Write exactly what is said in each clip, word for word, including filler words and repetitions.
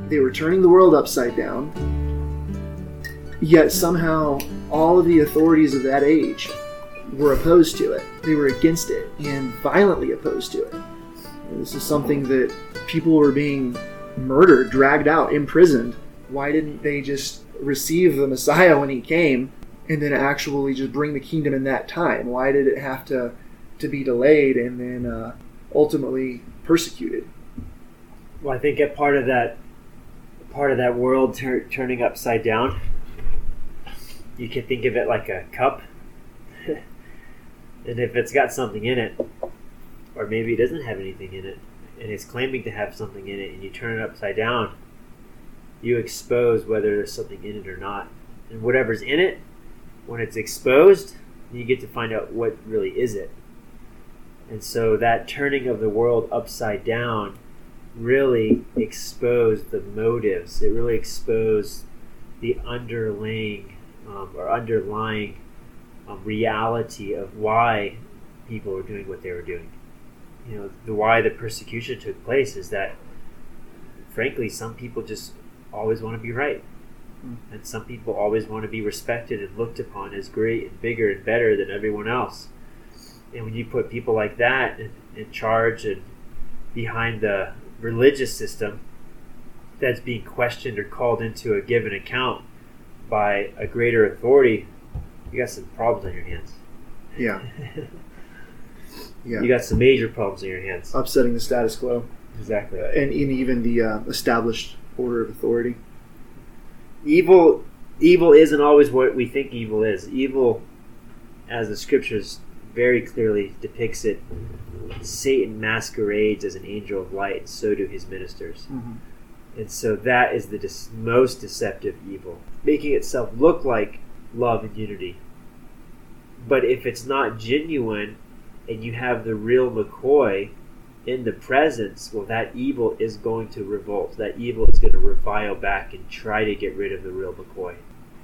They were turning the world upside down, yet somehow all of the authorities of that age were opposed to it. They were against it and violently opposed to it. And this is something that people were being murdered, dragged out, imprisoned. Why didn't they just receive the Messiah when he came and then actually just bring the kingdom in that time? Why did it have to, to be delayed and then uh, ultimately persecuted? Well, I think a part of that part of that world tur- turning upside down, you can think of it like a cup. And if it's got something in it, or maybe it doesn't have anything in it, and it's claiming to have something in it, and you turn it upside down, you expose whether there's something in it or not. And whatever's in it, when it's exposed, you get to find out what really is it. And so that turning of the world upside down really exposed the motives. It really exposed the underlying um, or underlying um, reality of why people were doing what they were doing. You know, the why the persecution took place is that, frankly, some people just always want to be right. Mm. And some people always want to be respected and looked upon as great and bigger and better than everyone else. And when you put people like that in, in charge and behind the religious system that's being questioned or called into a given account by a greater authority, you got some problems on your hands. Yeah. Yeah. You got some major problems on your hands. Upsetting the status quo. Exactly. Uh, and, and even the uh, established order of authority. Evil, evil isn't always what we think evil is. Evil, as the scriptures very clearly depicts it, Satan masquerades as an angel of light, and so do his ministers. Mm-hmm. And so that is the dis- most deceptive evil, making itself look like love and unity. But if it's not genuine, and you have the real McCoy in the presence, well, that evil is going to revolt. That evil is going to revile back and try to get rid of the real McCoy.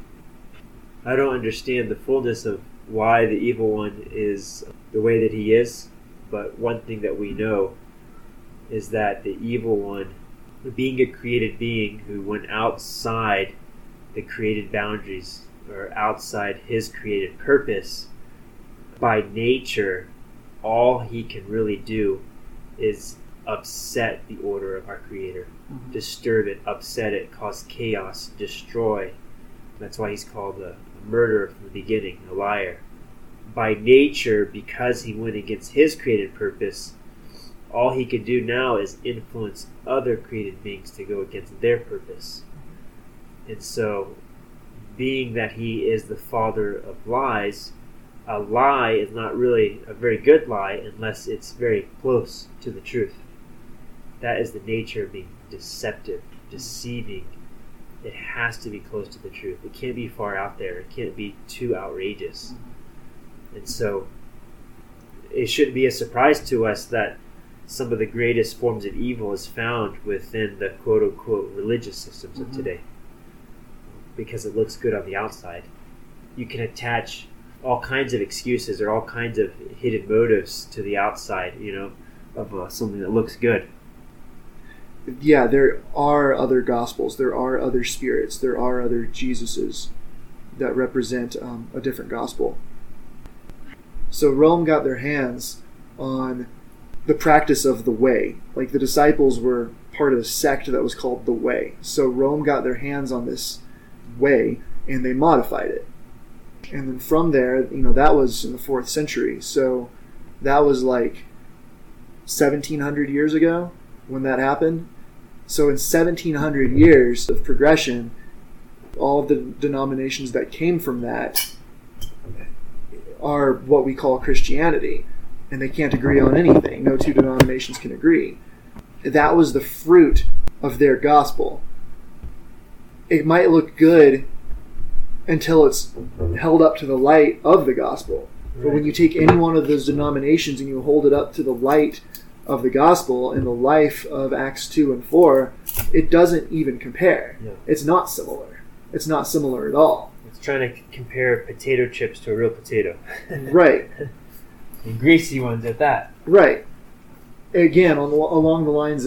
I don't understand the fullness of why the evil one is the way that he is, but one thing that we know is that the evil one, being a created being who went outside the created boundaries or outside his created purpose, by nature, all he can really do is upset the order of our Creator, mm-hmm. disturb it, upset it, cause chaos, destroy. That's why he's called a, a murderer from the beginning, a liar. By nature, because he went against his created purpose, all he can do now is influence other created beings to go against their purpose. And so, being that he is the father of lies, a lie is not really a very good lie unless it's very close to the truth. That is the nature of being deceptive, deceiving. It has to be close to the truth. It can't be far out there. It can't be too outrageous. And so it shouldn't be a surprise to us that some of the greatest forms of evil is found within the quote-unquote religious systems mm-hmm. of today, because it looks good on the outside. You can attach all kinds of excuses or all kinds of hidden motives to the outside, you know, of uh, something that looks good. Yeah, there are other gospels, there are other spirits, there are other Jesuses that represent um, a different gospel. So Rome got their hands on the practice of the way. Like the disciples were part of a sect that was called the Way. So Rome got their hands on this way and they modified it. And then from there, you know, that was in the fourth century. So that was like seventeen hundred years ago when that happened. So in seventeen hundred years of progression, all of the denominations that came from that are what we call Christianity. And they can't agree on anything. No two denominations can agree. That was the fruit of their gospel. It might look good until it's held up to the light of the gospel. Right. But when you take any one of those denominations and you hold it up to the light of the gospel and the life of Acts two and four, it doesn't even compare. Yeah. It's not similar. It's not similar at all. It's trying to compare potato chips to a real potato. Right. And greasy ones at that. Right. Again, on the, along the lines of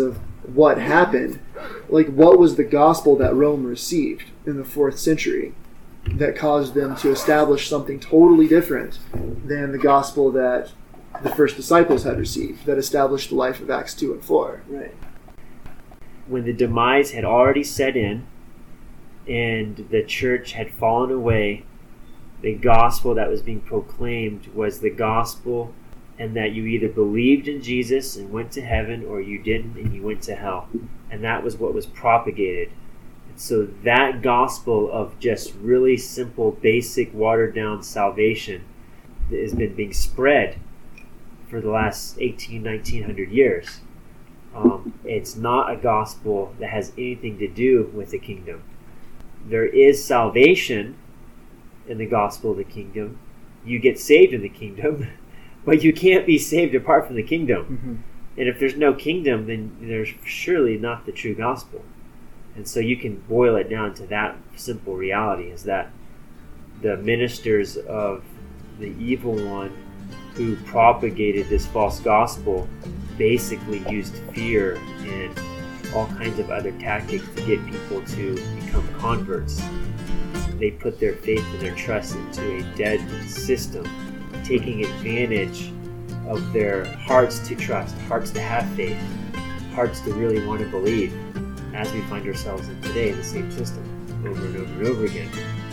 what happened. Like, what was the gospel that Rome received in the fourth century that caused them to establish something totally different than the gospel that the first disciples had received, that established the life of Acts two and four. Right. When the demise had already set in and the church had fallen away, the gospel that was being proclaimed was the gospel, and that you either believed in Jesus and went to heaven, or you didn't and you went to hell. And that was what was propagated. And so that gospel of just really simple, basic, watered-down salvation has been being spread for the last eighteen, nineteen hundred years. Um, it's not a gospel that has anything to do with the kingdom. There is salvation in the gospel of the kingdom. You get saved in the kingdom, but you can't be saved apart from the kingdom. Mm-hmm. And if there's no kingdom, then there's surely not the true gospel. And so you can boil it down to that simple reality, is that the ministers of the evil one who propagated this false gospel basically used fear and all kinds of other tactics to get people to become converts. They put their faith and their trust into a dead system, taking advantage of their hearts to trust, hearts to have faith, hearts to really want to believe, as we find ourselves in today in the same system over and over and over again.